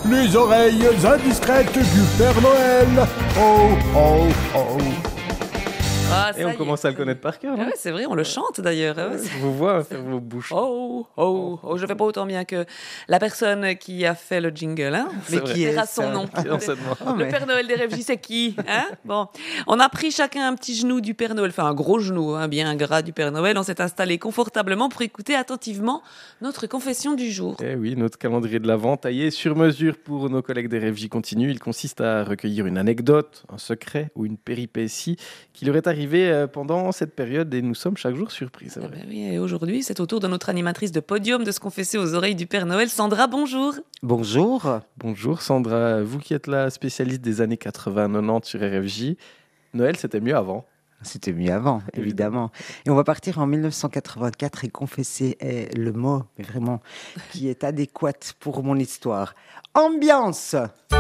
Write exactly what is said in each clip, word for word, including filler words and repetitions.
les oreilles indiscrètes du Père Noël. Oh, oh, oh. Ah, Et on commence à le connaître par cœur, ah non ouais, c'est vrai, on le chante d'ailleurs. Ah ouais, Je vous vois faire vos bouches. Oh, oh, oh, je fais pas autant bien que la personne qui a fait le jingle, hein. C'est Mais vrai. qui Qui est à est son ça nom. Qui est dans cette main. Le Oh, mais- Père Noël des Rêves, c'est qui, hein? Bon, on a pris chacun un petit genou du Père Noël, enfin un gros genou, hein, bien gras du Père Noël. On s'est installé confortablement pour écouter attentivement notre confession du jour. Eh oui, notre calendrier de l'Avent taillé sur mesure pour nos collègues des Rêves J continue. Il consiste à recueillir une anecdote, un secret ou une péripétie qui leur est arrivée euh, pendant cette période et nous sommes chaque jour surpris, c'est Ah vrai. ben oui, et aujourd'hui, c'est au tour de notre animatrice de podium de se confesser aux oreilles du Père Noël. Sandra, bonjour. Bonjour. Bonjour Sandra, vous qui êtes la spécialiste des années quatre-vingts quatre-vingt-dix sur R F J, Noël c'était mieux avant. C'était mieux avant, évidemment. Et on va partir en mille neuf cent quatre-vingt-quatre et confesser est le mot, mais vraiment, qui est adéquat pour mon histoire. Ambiance.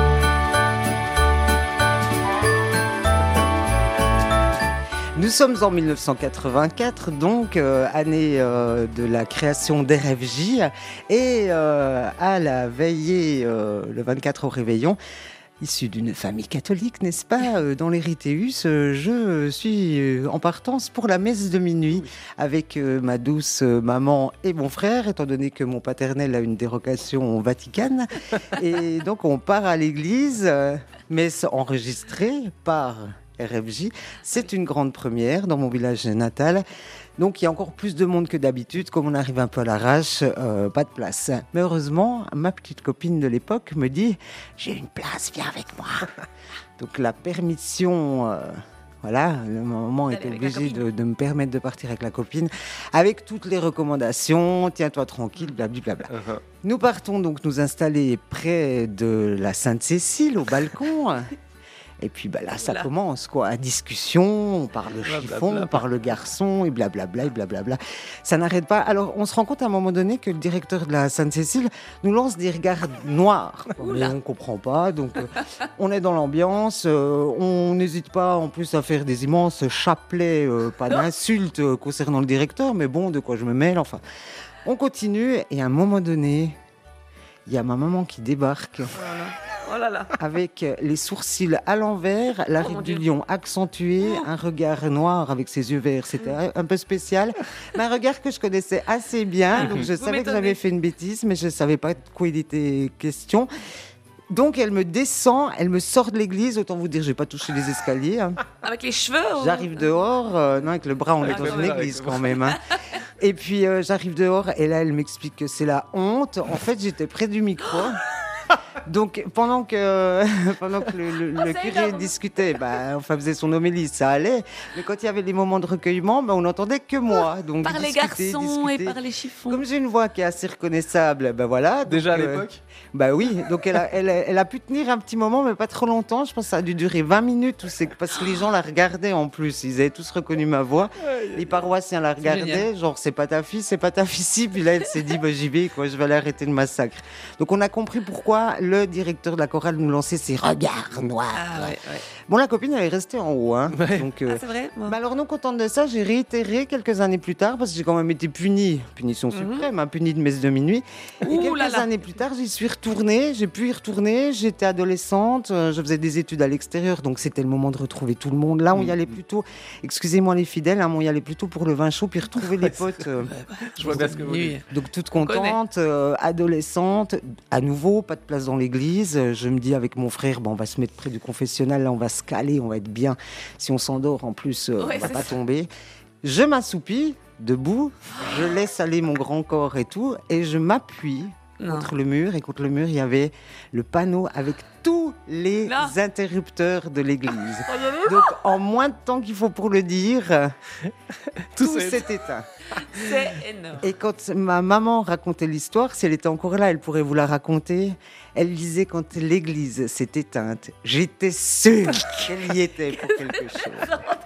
Nous sommes en mille neuf cent quatre-vingt-quatre, donc euh, année euh, de la création d'R F J, et euh, à la veillée, euh, le vingt-quatre au réveillon, issu d'une famille catholique, n'est-ce pas, euh, dans l'Éritéus, euh, je suis euh, en partance pour la messe de minuit avec euh, ma douce euh, maman et mon frère, étant donné que mon paternel a une dérogation vaticane. Et donc on part à l'église, euh, messe enregistrée par R F J. C'est une grande première dans mon village natal. Donc il y a encore plus de monde que d'habitude. Comme on arrive un peu à l'arrache, euh, pas de place. Mais heureusement, ma petite copine de l'époque me dit « J'ai une place, viens avec moi ». Donc la permission... euh, Voilà, le maman D'aller était avec la obligée copine. de, de me permettre de partir avec la copine, avec toutes les recommandations, tiens-toi tranquille, blablabla. Uh-huh. Nous partons donc nous installer près de la Sainte-Cécile, au balcon. Et puis bah là, ça Oula. commence, quoi. Discussion, on parle Blablabla. chiffon, on parle garçon, et blablabla, et blablabla. Ça n'arrête pas. Alors, on se rend compte à un moment donné que le directeur de la Sainte-Cécile nous lance des regards noirs. Mais Oula. on ne comprend pas. Donc, euh, on est dans l'ambiance. euh, on n'hésite pas, en plus, à faire des immenses chapelets, euh, pas d'insultes euh, concernant le directeur, mais bon, de quoi je me mêle, enfin. On continue, et à un moment donné, il y a ma maman qui débarque Oh là là. avec les sourcils à l'envers, la Oh mon ride du Dieu. lion accentuée, un regard noir avec ses yeux verts. C'était un peu spécial, mais un regard que je connaissais assez bien. Donc je Vous savais que m'étonnez. j'avais fait une bêtise, mais je ne savais pas de quoi il était question. Donc elle me descend, elle me sort de l'église. Autant vous dire, je n'ai pas touché les escaliers. hein. Avec les cheveux. oh. J'arrive dehors, euh, non, avec le bras, on est Ah, dans quand une même. église quand même. hein. Et puis euh, j'arrive dehors et là, elle m'explique que c'est la honte. En fait, j'étais près du micro. Donc pendant que, pendant que le, le- Oh, le c'est curé énorme. discutait, bah, enfin faisait son homélie, ça allait. Mais quand il y avait les moments de recueillement, bah, on n'entendait que moi. Donc Par les discuter, garçons et discuter. par les chiffons. Comme j'ai une voix qui est assez reconnaissable, ben voilà. donc, Déjà à euh, l'époque Bah oui, donc elle a, elle, a, elle a pu tenir un petit moment, mais pas trop longtemps. Je pense que ça a dû durer vingt minutes, ou c'est parce que les gens la regardaient en plus. Ils avaient tous reconnu ma voix. Les paroissiens la regardaient, génial. genre c'est pas ta fille, c'est pas ta fille ici. Puis là, elle s'est dit, bah, j'y vais, quoi, je vais aller arrêter le massacre. Donc on a compris pourquoi le directeur de la chorale nous lançait ses regards noirs. Ah ouais, ouais. Bon, la copine, elle est restée en haut. Hein. Ouais. Donc, euh, Ah, c'est vrai. Bon. bah alors non contente de ça, j'ai réitéré quelques années plus tard parce que j'ai quand même été punie, punition Mhm. suprême, hein, punie de messe de minuit. Et Ouh quelques là là. années plus tard, j'y suis retournée, j'ai pu y retourner, j'étais adolescente, euh, je faisais des études à l'extérieur, donc c'était le moment de retrouver tout le monde. Là, on y allait plutôt, excusez-moi les fidèles, hein, mais on y allait plutôt pour le vin chaud, puis retrouver les potes. euh, Je vois bien ce que vous Nuit. dites. donc toute On connaît. contente, euh, adolescente, à nouveau, pas de place dans l'église. Euh, Je me dis avec mon frère, bon, on va se mettre près du confessionnal, là on va se caler, on va être bien. Si on s'endort en plus, euh, Ouais, on va c'est pas ça. tomber. Je m'assoupis, debout, je laisse aller mon grand corps et tout, et je m'appuie Non. contre le mur. Et contre le mur, il y avait le panneau avec tous les Là. interrupteurs de l'église. Oh, Donc en moins de temps qu'il faut pour le dire, Tout tout s'est s'est éteint. C'est énorme. Et quand ma maman racontait l'histoire, si elle était encore là, elle pourrait vous la raconter. Elle disait quand l'église s'est éteinte, j'étais sûre qu'elle y était pour quelque chose.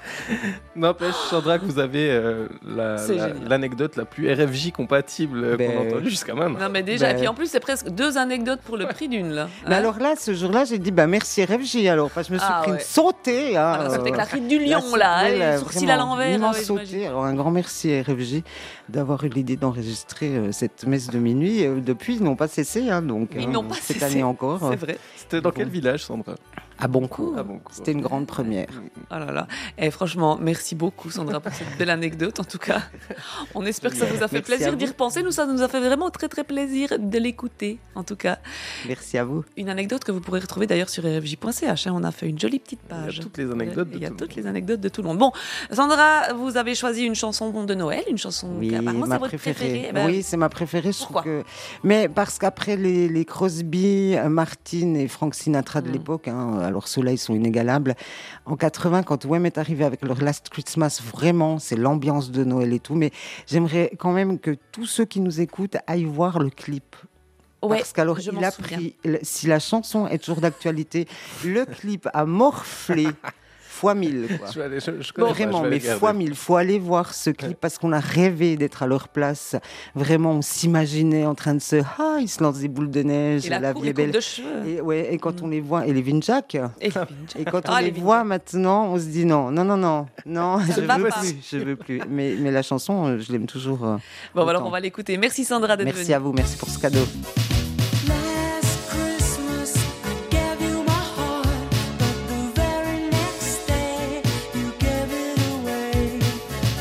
N'empêche, Sandra, que vous avez euh, la- C'est la- génial. l'anecdote la plus R F J compatible euh, Ben, qu'on a entendue jusqu'à maintenant. Non, mais déjà, Ben- et puis en plus, c'est presque deux anecdotes pour le prix d'une, là. Mais Hein. alors là, ce jour-là, j'ai dit bah merci R F J alors, parce que je me suis Ah pris ouais. une sautée. Hein, Ah, là, c'était avec euh, la ride du la lion, là, sautée, hein, là, les sourcils à vraiment, l'envers. immense ouais, sautée. j'imagine. Alors un grand merci à R F J d'avoir eu l'idée d'enregistrer euh, cette messe de minuit. Euh, depuis, ils n'ont pas cessé, hein, donc Ils euh, n'ont pas cette cessé, année encore. C'est vrai. C'était dans quel village, Sandra? À Boncourt. Ah bon, cool. C'était une grande première. Oh là là. Et franchement, merci beaucoup, Sandra, pour cette belle anecdote, en tout cas. On espère que ça vous a fait Merci à plaisir vous. d'y repenser. Nous, ça nous a fait vraiment très, très plaisir de l'écouter, en tout cas. Merci à vous. Une anecdote que vous pourrez retrouver d'ailleurs sur r f j point c h. hein. On a fait une jolie petite page. Il y a toutes les anecdotes de Il y a tout le toutes monde. les anecdotes de tout le monde. Bon, Sandra, vous avez choisi une chanson de Noël, une chanson Oui, qui apparemment ma c'est votre préférée. préférée. Eh ben, Oui, c'est ma préférée. Je Pourquoi trouve que... Mais parce qu'après les, les Crosby, euh, Martin et Frank Sinatra de Mm. l'époque, hein, alors ceux-là, ils sont inégalables. En quatre-vingts, quand Wham est arrivé avec leur Last Christmas, vraiment, c'est l'ambiance de Noël et tout. Mais j'aimerais quand même que tous ceux qui nous écoutent aillent voir le clip. ouais, Parce qu'alors, je il m'en a souviens. pris, le- si la chanson est toujours d'actualité, le clip a morflé fois mille. Quoi. Je vais aller- je- je Bon, connais pas, vraiment, je vais mais aller regarder. fois mille, faut aller voir ce clip Ouais. parce qu'on a rêvé d'être à leur place. Vraiment, on s'imaginait en train de se, ah, ils se lancent des boules de neige, Et la, la cour, vie les est coupes belle. de cheveux. Et, ouais, et quand on les voit, et les Vinjak, Et, et quand on Ah, les, les voit Vinjak. maintenant, on se dit non, non, non, non, non, Ça je ne va veux pas. plus, je veux plus. Mais, mais la chanson, euh, je l'aime toujours. euh, Bon, alors autant. on va l'écouter. Merci Sandra d'être venue. Merci à vous, merci pour ce cadeau.